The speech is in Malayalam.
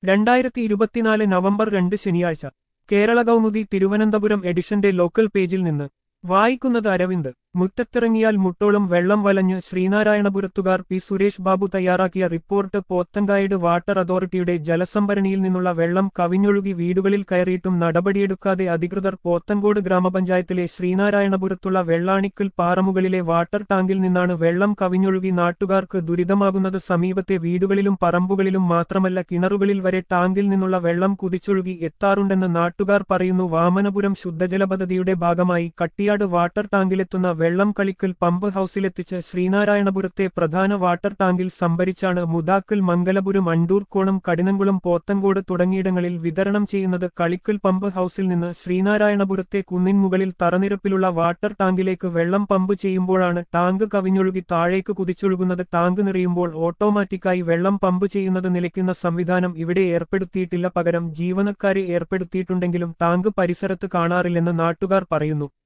2024 നവംബർ 2 ശനിയാഴ്ച കേരള കൗമുദി തിരുവനന്തപുരം എഡിഷന്റെ ലോക്കൽ പേജിൽ നിന്ന് വായിക്കുന്നത് അരവിന്ദ്. മുറ്റത്തിറങ്ങിയാൽ മുട്ടോളം വെള്ളം വലഞ്ഞ് ശ്രീനാരായണപുരത്തുകാർ പി സുരേഷ് ബാബു തയ്യാറാക്കിയ റിപ്പോർട്ട്. പോത്തൻകായഡ് വാട്ടർ അതോറിറ്റിയുടെ ജലസംഭരണിയിൽ നിന്നുള്ള വെള്ളം കവിഞ്ഞൊഴുകി വീടുകളിൽ കയറിയിട്ടും നടപടിയെടുക്കാതെ അധികൃതർ. പോത്തൻകോട് ഗ്രാമപഞ്ചായത്തിലെ ശ്രീനാരായണപുരത്തുള്ള വെള്ളാണിക്കൽ പാറമുകളിലെ വാട്ടർ ടാങ്കിൽ നിന്നാണ് വെള്ളം കവിഞ്ഞൊഴുകി നാട്ടുകാർക്ക് ദുരിതമാകുന്നത്. സമീപത്തെ വീടുകളിലും പറമ്പുകളിലും മാത്രമല്ല, കിണറുകളിൽ വരെ ടാങ്കിൽ നിന്നുള്ള വെള്ളം കുതിച്ചൊഴുകി എത്താറുണ്ടെന്ന് നാട്ടുകാർ പറയുന്നു. വാമനപുരം ശുദ്ധജല പദ്ധതിയുടെ ഭാഗമായി കട്ടിയാട് വാട്ടർ ടാങ്കിലെത്തുന്ന വെള്ളം കളിക്കൽ പമ്പ് ഹൌസിലെത്തിച്ച് ശ്രീനാരായണപുരത്തെ പ്രധാന വാട്ടർ ടാങ്കിൽ സംഭരിച്ചാണ് മുതാക്കൽ, മംഗലപുരം, അണ്ടൂർക്കോണം, കഠിനംകുളം, പോത്തൻകോട് തുടങ്ങിയിടങ്ങളിൽ വിതരണം ചെയ്യുന്നത്. കളിക്കൽ പമ്പ് ഹൌസിൽ നിന്ന് ശ്രീനാരായണപുരത്തെ കുന്നിൻ മുകളിൽ തറനിരപ്പിലുള്ള വാട്ടർ ടാങ്കിലേക്ക് വെള്ളം പമ്പ് ചെയ്യുമ്പോഴാണ് ടാങ്ക് കവിഞ്ഞൊഴുകി താഴേക്ക് കുതിച്ചൊഴുകുന്നത്. ടാങ്ക് നിറയുമ്പോൾ ഓട്ടോമാറ്റിക്കായി വെള്ളം പമ്പ് ചെയ്യുന്നത് നിലയ്ക്കുന്ന സംവിധാനം ഇവിടെ ഏർപ്പെടുത്തിയിട്ടില്ല. പകരം ജീവനക്കാരെ ഏർപ്പെടുത്തിയിട്ടുണ്ടെങ്കിലും ടാങ്ക് പരിസരത്ത് കാണാറില്ലെന്ന് നാട്ടുകാർ പറയുന്നു.